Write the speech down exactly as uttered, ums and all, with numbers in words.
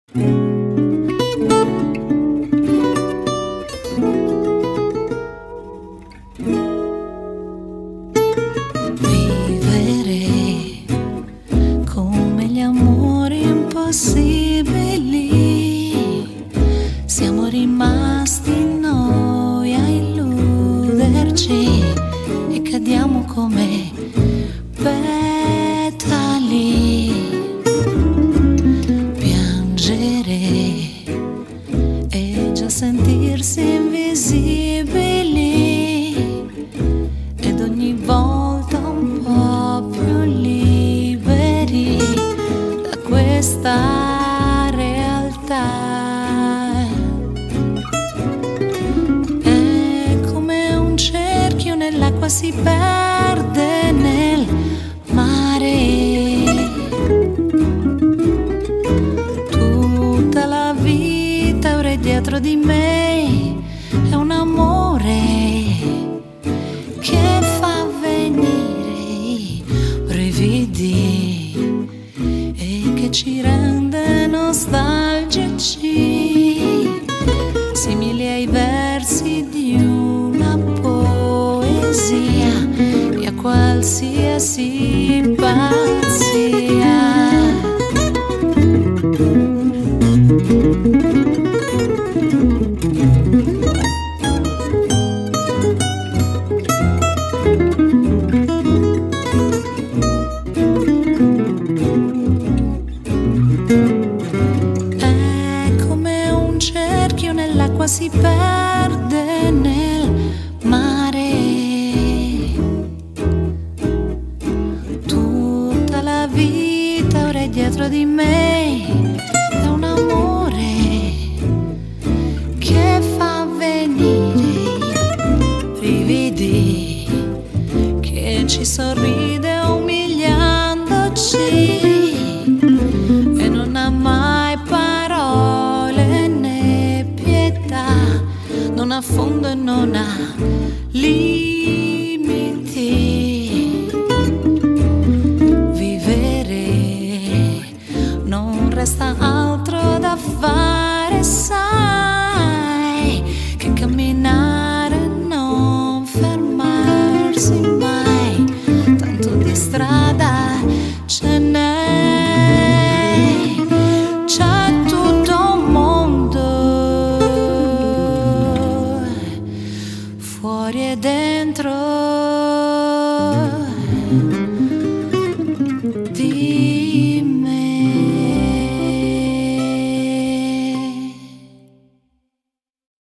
Vivere come gli amori impossibili, siamo rimasti noi a illuderci e cadiamo come petali. Piangere e già sentirsi invisibili, ed ogni volta un po' più liberi da questa realtà. È come un cerchio nell'acqua, si perde nel mare. Tutta la vita ora è dietro di me, è un amore che fa venire i brividi e che ci rende nostalgici, simili ai versi di una poesia e a qualsiasi pazzia. È come un cerchio nell'acqua, si perde nel mare. Tutta la vita ora è dietro di me, è un amore che fa venire i brividi, che ci sorride umiliandoci e non ha mai parole né pietà, non ha fondo e non ha limiti. Vivere non resta altro da fare, sai, che camminare e non fermarsi mai, tanto di strada ce n'è, c'è tutto un mondo fuori e dentro.